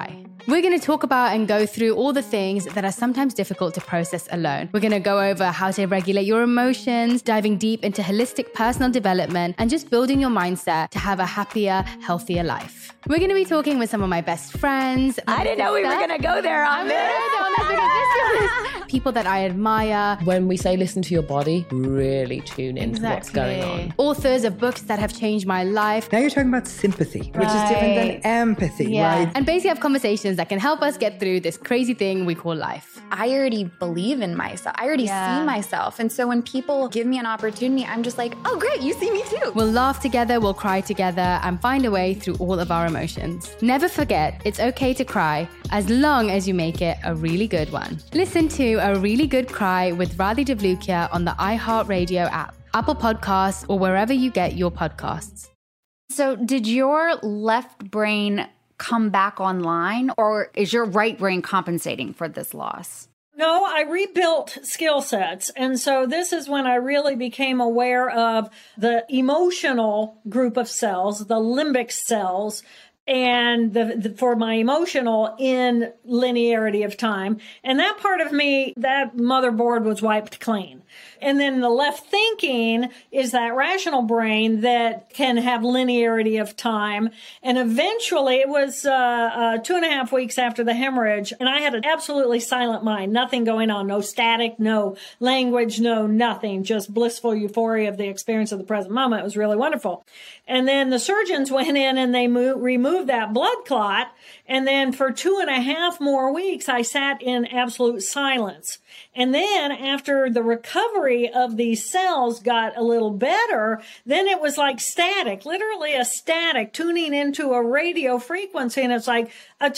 Speaker 6: We're going to talk about and go through all the things that are sometimes difficult to process alone. We're going to go over how to regulate your emotions, diving deep into holistic personal development, and just building your mindset to have a happier, healthier life. We're going to be talking with some of my best friends.
Speaker 14: I didn't know we were going to go there on this.
Speaker 6: People that I admire.
Speaker 7: When we say listen to your body, really tune into
Speaker 6: Exactly.
Speaker 7: what's going on.
Speaker 6: Authors of books that have changed my life.
Speaker 8: Now you're talking about sympathy, which is different than empathy,
Speaker 6: Yeah.
Speaker 8: right?
Speaker 6: And basically have conversations that can help us get through this crazy thing we call life.
Speaker 14: I already believe in myself. I already
Speaker 6: Yeah.
Speaker 14: see myself. And so when people give me an opportunity, I'm just like, oh, great, you see me too.
Speaker 6: We'll laugh together, we'll cry together, and find a way through all of our emotions. Never forget, it's okay to cry, as long as you make it a really good one. Listen to A Really Good Cry with Radhi Devlukia on the iHeartRadio app, Apple Podcasts, or wherever you get your podcasts.
Speaker 11: So did your left brain come back online, or is your right brain compensating for this loss?
Speaker 10: No, I rebuilt skill sets. And so this is when I really became aware of the emotional group of cells, the limbic cells, and the, the for my emotional in linearity of time. And that part of me, that motherboard was wiped clean. And then the left thinking is that rational brain that can have linearity of time. And eventually it was uh, uh, two and a half weeks after the hemorrhage, and I had an absolutely silent mind, nothing going on, no static, no language, no nothing, just blissful euphoria of the experience of the present moment. It was really wonderful. And then the surgeons went in and they moved, removed that blood clot. And then for two and a half more weeks, I sat in absolute silence. And then after the recovery of these cells got a little better, then it was like static, literally a static, tuning into a radio frequency. And it's like, and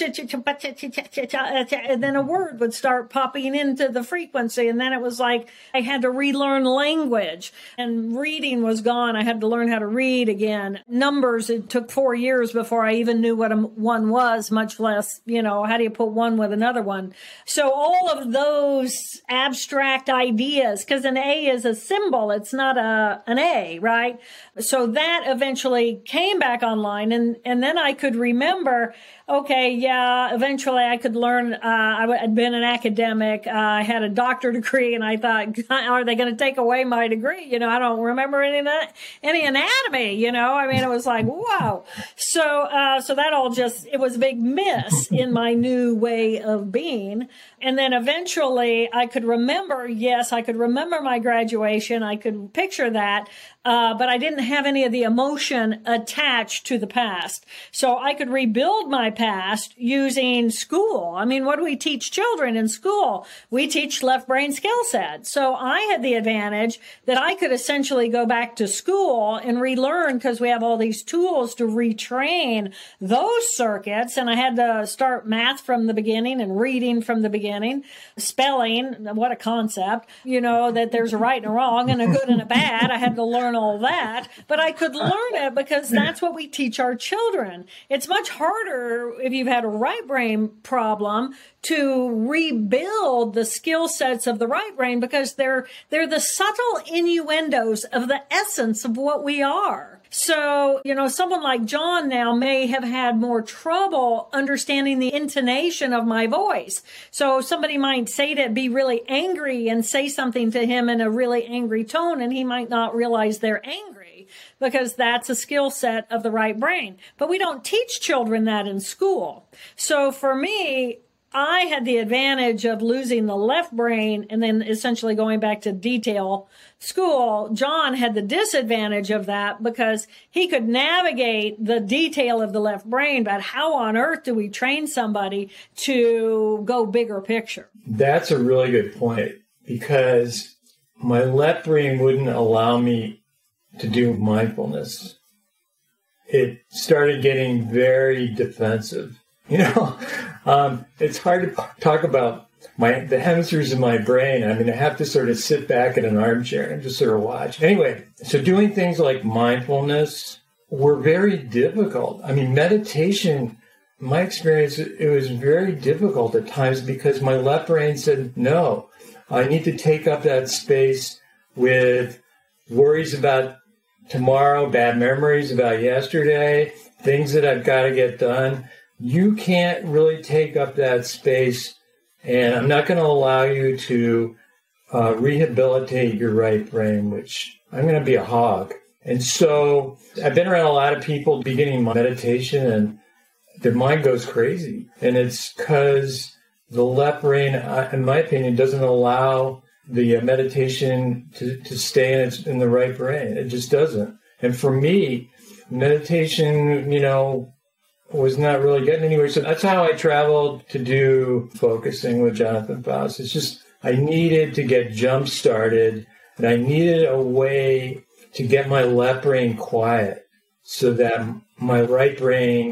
Speaker 10: then a word would start popping into the frequency. And then it was like I had to relearn language, and reading was gone. I had to learn how to read again. Numbers, it took four years before I even knew what a one was, much less, you know, how do you put one with another one? So all of those abstract ideas, because an A is a symbol, it's not a an A, right? So that eventually came back online, and, and then I could remember, okay, yeah, eventually I could learn. Uh, I had been an academic. Uh, I had a doctor degree, and I thought, are they going to take away my degree? You know, I don't remember any any anatomy. You know, I mean, it was like, wow. So, uh, so that all just, it was a big miss in my new way of being. And then eventually I could remember, yes, I could remember my graduation. I could picture that. Uh, but I didn't have any of the emotion attached to the past. So I could rebuild my past using school. I mean, what do we teach children in school? We teach left brain skill set. So I had the advantage that I could essentially go back to school and relearn, because we have all these tools to retrain those circuits. And I had to start math from the beginning and reading from the beginning, spelling. What a concept, you know, that there's a right and a wrong and a good and a bad. I had to learn all that, but I could learn it because that's what we teach our children. It's much harder if you've had a right brain problem to rebuild the skill sets of the right brain, because they're they're the subtle innuendos of the essence of what we are. So, you know, someone like John now may have had more trouble understanding the intonation of my voice. So somebody might say to be really angry and say something to him in a really angry tone, and he might not realize they're angry, because that's a skill set of the right brain. But we don't teach children that in school. So for me, I had the advantage of losing the left brain and then essentially going back to detail school. John had the disadvantage of that because he could navigate the detail of the left brain, but how on earth do we train somebody to go bigger picture?
Speaker 9: That's a really good point, because my left brain wouldn't allow me to do mindfulness. It started getting very defensive. You know, um, it's hard to talk about my the hemispheres of my brain. I mean, I have to sort of sit back in an armchair and just sort of watch. Anyway, so doing things like mindfulness were very difficult. I mean, meditation, my experience, it was very difficult at times because my left brain said, no, I need to take up that space with worries about tomorrow, bad memories about yesterday, things that I've got to get done. you can't really take up that space, and I'm not going to allow you to uh, rehabilitate your right brain, which I'm going to be a hog. And so I've been around a lot of people beginning meditation, and their mind goes crazy. And it's because the left brain, in my opinion, doesn't allow the meditation to, to stay in, its, in the right brain. It just doesn't. And for me, meditation, you know, was not really getting anywhere. So that's how I traveled to do focusing with Jonathan Faust. It's just, I needed to get jump started, and I needed a way to get my left brain quiet so that my right brain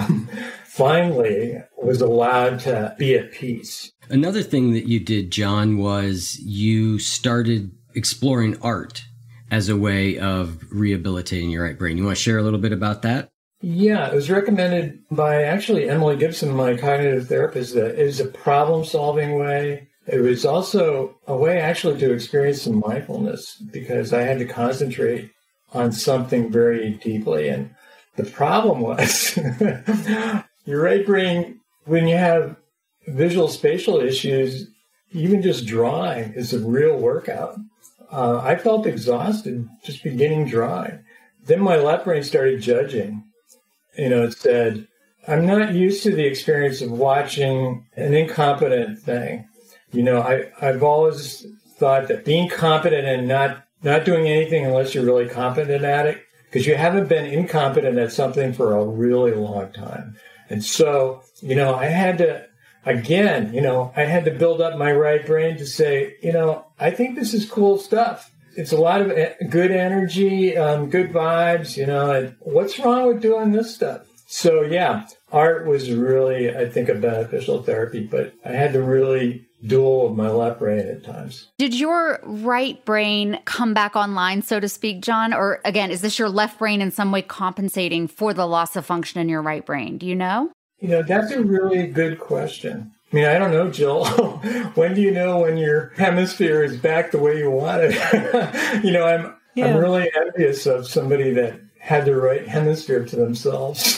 Speaker 9: finally was allowed to be at peace.
Speaker 1: Another thing that you did, John, was you started exploring art as a way of rehabilitating your right brain. You want to share a little bit about that?
Speaker 9: Yeah, it was recommended by actually Emily Gibson, my cognitive therapist, that it is a problem-solving way. It was also a way actually to experience some mindfulness because I had to concentrate on something very deeply. And the problem was your right brain, when you have visual spatial issues, even just drawing is a real workout. Uh, I felt exhausted just beginning drawing. Then my left brain started judging. You know, it said, I'm not used to the experience of watching an incompetent thing. You know, I, I've always thought that being competent and not, not doing anything unless you're really competent at it, because you haven't been incompetent at something for a really long time. And so, you know, I had to, again, you know, I had to build up my right brain to say, you know, I think this is cool stuff. It's a lot of good energy, um, good vibes, you know, and what's wrong with doing this stuff? So, yeah, art was really, I think, a beneficial therapy, but I had to really duel with my left brain at times.
Speaker 11: Did your right brain come back online, so to speak, John? Or again, is this your left brain in some way compensating for the loss of function in your right brain? Do you know?
Speaker 9: You know, that's a really good question. I mean, I don't know, Jill. When do you know when your hemisphere is back the way you want it? You know, I'm yeah. I'm really envious of somebody that had the right hemisphere to themselves.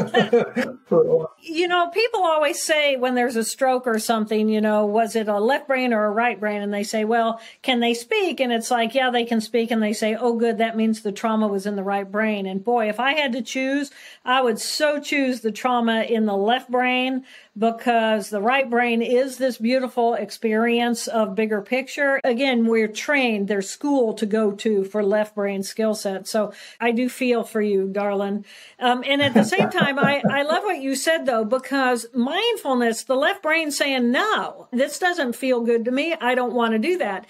Speaker 10: You know, people always say when there's a stroke or something, you know, was it a left brain or a right brain? And they say, well, can they speak? And it's like, yeah, they can speak. And they say, oh, good, that means the trauma was in the right brain. And boy, if I had to choose, I would so choose the trauma in the left brain, because the right brain is this beautiful experience of bigger picture. Again, we're trained, there's school to go to for left brain skill set. So I do feel for you, darling. Um, and at the same time, I, I love what you said, though, because mindfulness, the left brain saying, no, this doesn't feel good to me. I don't want to do that.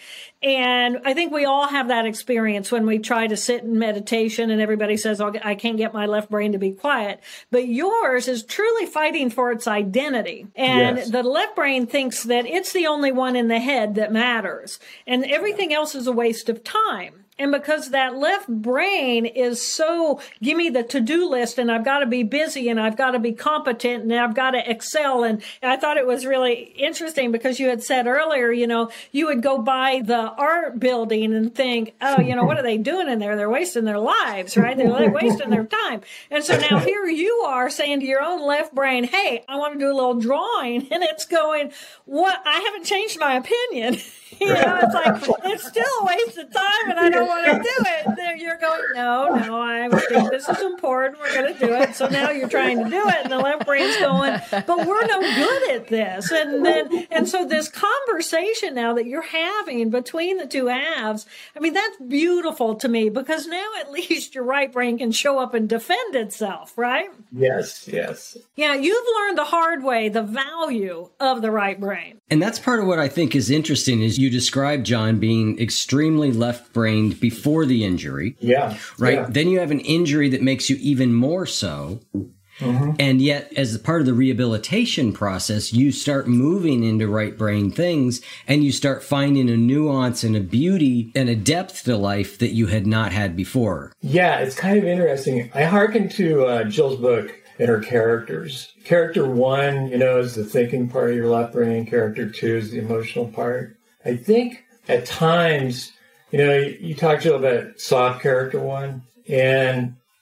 Speaker 10: And I think we all have that experience when we try to sit in meditation and everybody says, oh, I can't get my left brain to be quiet. But yours is truly fighting for its identity. And yes. The left brain thinks that it's the only one in the head that matters. And everything else is a waste of time. And because that left brain is so, give me the to-do list and I've got to be busy and I've got to be competent and I've got to excel. And I thought it was really interesting because you had said earlier, you know, you would go by the art building and think, oh, you know, what are they doing in there? They're wasting their lives, right? They're like wasting their time. And so now here you are saying to your own left brain, hey, I want to do a little drawing. And it's going, what? I haven't changed my opinion. You know, it's like, it's still a waste of time and I don't want to do it. There you're going, no, no, I think this is important. We're going to do it. So now you're trying to do it. And the left brain's going, but we're no good at this. And then, and so this conversation now that you're having between the two halves, I mean, that's beautiful to me because now at least your right brain can show up and defend itself, right?
Speaker 9: Yes, yes.
Speaker 10: Yeah, you've learned the hard way, the value of the right brain.
Speaker 1: And that's part of what I think is interesting is you described, John, being extremely left-brained before the injury.
Speaker 9: Yeah.
Speaker 1: Right?
Speaker 9: Yeah.
Speaker 1: Then you have an injury that makes you even more so. Mm-hmm. And yet, as part of the rehabilitation process, you start moving into right brain things and you start finding a nuance and a beauty and a depth to life that you had not had before.
Speaker 9: Yeah, it's kind of interesting. I hearken to uh, Jill's book and her characters. Character one, you know, is the thinking part of your left brain. Character two is the emotional part. I think at times, you know, you, you talked, Jill, about soft character one, and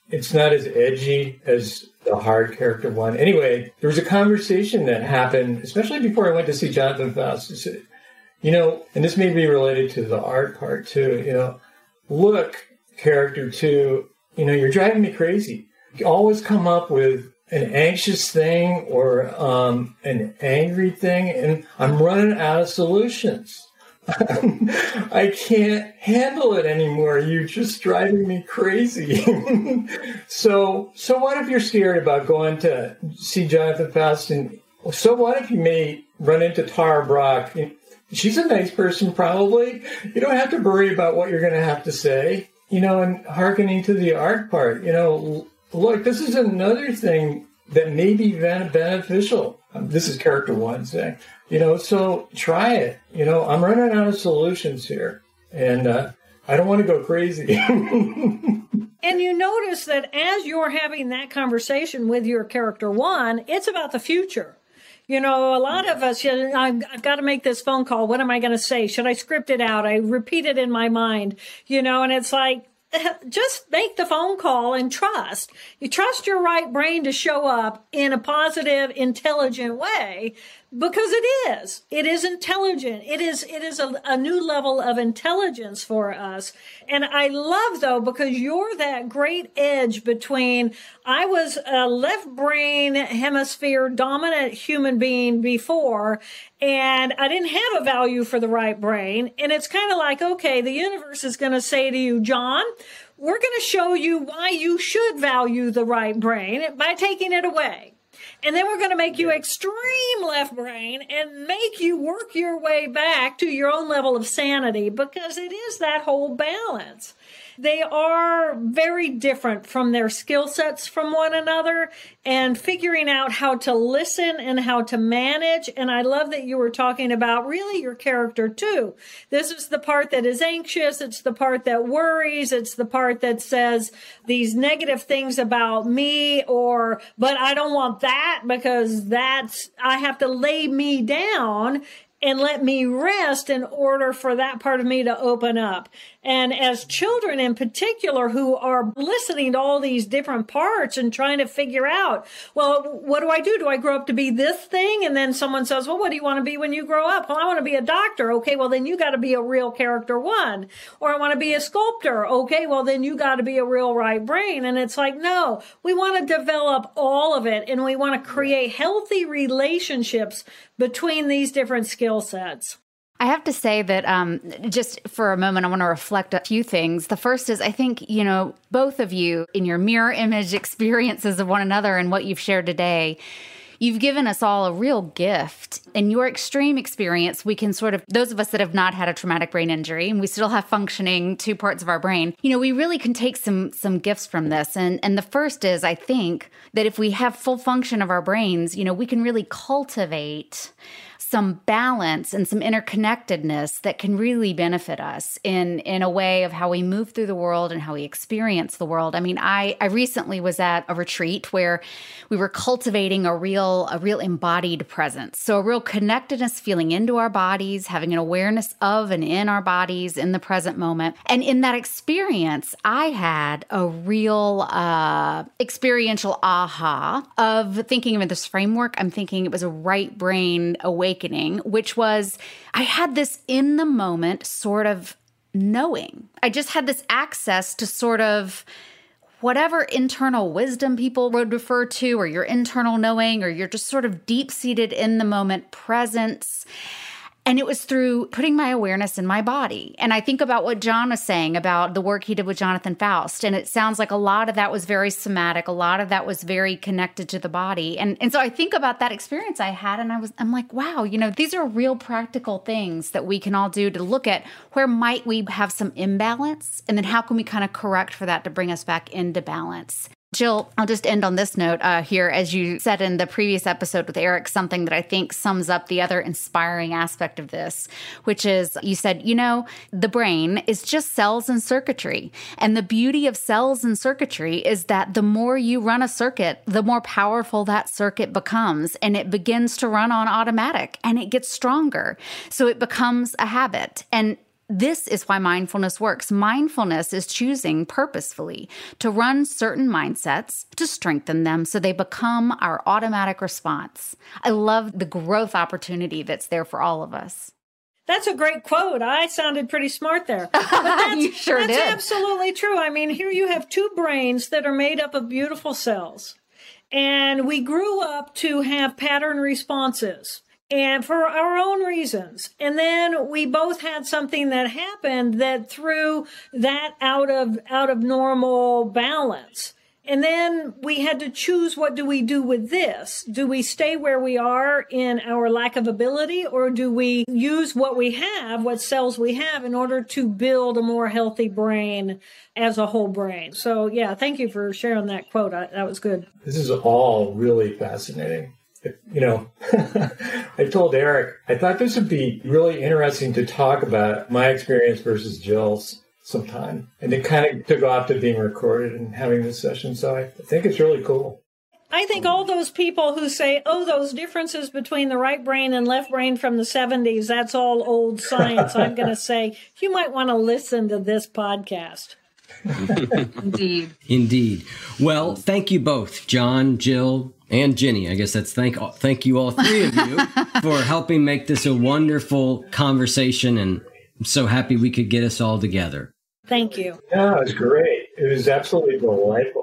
Speaker 9: it's not as edgy as the hard character one. Anyway, there was a conversation that happened, especially before I went to see Jonathan Faust. He said, you know, and this may be related to the art part too, you know, look, character two, you know, you're driving me crazy. You always come up with an anxious thing or um, an angry thing, and I'm running out of solutions. I can't handle it anymore. You're just driving me crazy. so, so what if you're scared about going to see Jonathan Faust? And so what if you may run into Tara Brach? She's a nice person, probably. You don't have to worry about what you're going to have to say. You know, and hearkening to the art part, you know, look, this is another thing that may be beneficial. This is character one saying, you know, so try it. You know, I'm running out of solutions here, and uh, I don't want to go crazy.
Speaker 10: And you notice that as you're having that conversation with your character one, it's about the future. You know, a lot of us, you know, I've, I've got to make this phone call. What am I going to say? Should I script it out? I repeat it in my mind, you know, and it's like, just make the phone call and trust. You trust your right brain to show up in a positive, intelligent way, because it is. It is intelligent. It is, it is a, a new level of intelligence for us. And I love, though, because you're that great edge between, I was a left brain hemisphere dominant human being before, and I didn't have a value for the right brain. And it's kind of like, okay, the universe is going to say to you, John, we're going to show you why you should value the right brain by taking it away. And then we're going to make you extreme left brain and make you work your way back to your own level of sanity, because it is that whole balance. They are very different from their skill sets from one another, and figuring out how to listen and how to manage. And I love that you were talking about really your character too. This is the part that is anxious. It's the part that worries. It's the part that says these negative things about me, or, but I don't want that because that's, I have to lay me down and let me rest in order for that part of me to open up. And as children in particular who are listening to all these different parts and trying to figure out, well, what do I do? Do I grow up to be this thing? And then someone says, well, what do you want to be when you grow up? Well, I want to be a doctor. Okay, well, then you got to be a real character one. Or I want to be a sculptor. Okay, well, then you got to be a real right brain. And it's like, no, we want to develop all of it, and we want to create healthy relationships between these different skill sets.
Speaker 11: I have to say that um, just for a moment, I want to reflect a few things. The first is, I think, you know, both of you in your mirror image experiences of one another and what you've shared today, you've given us all a real gift. In your extreme experience, we can sort of, those of us that have not had a traumatic brain injury and we still have functioning two parts of our brain, you know, we really can take some some gifts from this. And, and the first is, I think, that if we have full function of our brains, you know, we can really cultivate some balance and some interconnectedness that can really benefit us in, in a way of how we move through the world and how we experience the world. I mean, I, I recently was at a retreat where we were cultivating a real, a real embodied presence. So a real connectedness feeling into our bodies, having an awareness of and in our bodies in the present moment. And in that experience, I had a real uh, experiential aha of thinking of this framework. I'm thinking it was a right brain awakening, which was, I had this in the moment sort of knowing. I just had this access to sort of whatever internal wisdom people would refer to, or your internal knowing, or you're just sort of deep-seated in the moment presence. And it was through putting my awareness in my body. And I think about what John was saying about the work he did with Jonathan Faust. And it sounds like a lot of that was very somatic. A lot of that was very connected to the body. And, and so I think about that experience I had, and I was, I'm like, wow, you know, these are real practical things that we can all do to look at where might we have some imbalance, and then how can we kind of correct for that to bring us back into balance. Jill, I'll just end on this note uh, here. As you said in the previous episode with Eric, something that I think sums up the other inspiring aspect of this, which is you said, you know, the brain is just cells and circuitry. And the beauty of cells and circuitry is that the more you run a circuit, the more powerful that circuit becomes. And it begins to run on automatic, and it gets stronger. So it becomes a habit. And This is why mindfulness works. Mindfulness is choosing purposefully to run certain mindsets, to strengthen them so they become our automatic response. I love the growth opportunity that's there for all of us.
Speaker 10: That's a great quote. I sounded pretty smart there. But that's,
Speaker 11: you sure
Speaker 10: that's
Speaker 11: did.
Speaker 10: absolutely true. I mean, here you have two brains that are made up of beautiful cells. And we grew up to have pattern responses. And for our own reasons. And then we both had something that happened that threw that out of, out of normal balance. And then we had to choose, what do we do with this? Do we stay where we are in our lack of ability, or do we use what we have, what cells we have, in order to build a more healthy brain as a whole brain? So yeah, thank you for sharing that quote. I, that was good.
Speaker 9: This is all really fascinating. You know, I told Eric, I thought this would be really interesting to talk about my experience versus Jill's sometime. And it kind of took off to being recorded and having this session. So I think it's really cool.
Speaker 10: I think all those people who say, oh, those differences between the right brain and left brain from the seventies, that's all old science. I'm going to say, you might want to listen to this podcast.
Speaker 11: Indeed.
Speaker 1: Indeed. Well, thank you both, John, Jill, and Jenny. I guess that's thank thank you all three of you for helping make this a wonderful conversation, and I'm so happy we could get us all together.
Speaker 10: Thank you.
Speaker 9: Yeah, it was great. It was absolutely delightful.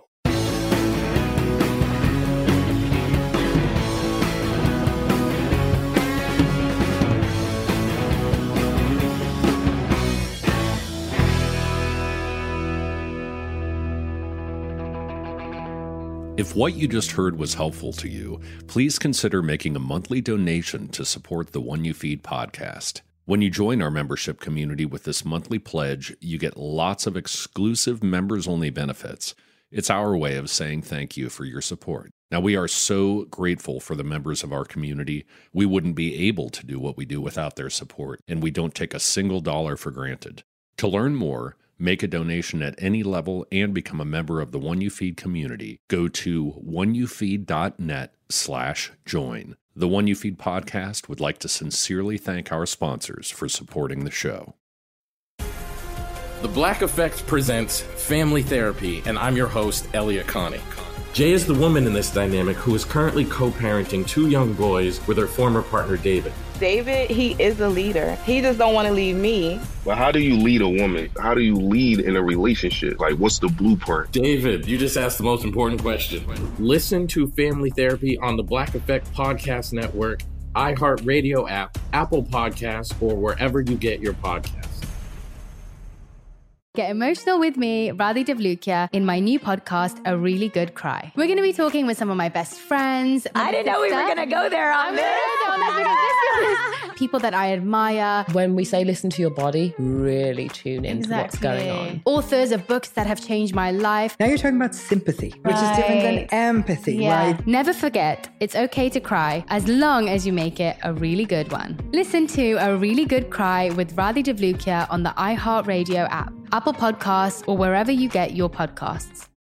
Speaker 2: If what you just heard was helpful to you, please consider making a monthly donation to support the One You Feed podcast. When you join our membership community with this monthly pledge, you get lots of exclusive members-only benefits. It's our way of saying thank you for your support. Now, we are so grateful for the members of our community. We wouldn't be able to do what we do without their support, and we don't take a single dollar for granted. To learn more, make a donation at any level, and become a member of the One You Feed community, go to oneyoufeed.net slash join. The One You Feed podcast would like to sincerely thank our sponsors for supporting the show.
Speaker 3: The Black Effect presents Family Therapy, and I'm your host, Elliot Connie. Jay is the woman in this dynamic who is currently co-parenting two young boys with her former partner, David.
Speaker 4: David, he is a leader. He just don't want to leave me.
Speaker 5: But how do you lead a woman? How do you lead in a relationship? Like, what's the blueprint?
Speaker 3: David, you just asked the most important question. Listen to Family Therapy on the Black Effect Podcast Network, iHeartRadio app, Apple Podcasts, or wherever you get your podcasts.
Speaker 6: Get emotional with me, Radhi Devlukia, in my new podcast, A Really Good Cry. We're going to be talking with some of my best friends.
Speaker 14: I didn't know we were going to go there on this.
Speaker 6: People that I admire.
Speaker 7: When we say listen to your body, really tune into
Speaker 6: Exactly.
Speaker 7: what's going on.
Speaker 6: Authors of books that have changed my life.
Speaker 8: Now you're talking about sympathy, which is different than empathy,
Speaker 6: Yeah.
Speaker 8: right?
Speaker 6: Never forget, it's okay to cry as long as you make it a really good one. Listen to A Really Good Cry with Radhi Devlukia on the iHeartRadio app, Apple Podcasts, or wherever you get your podcasts.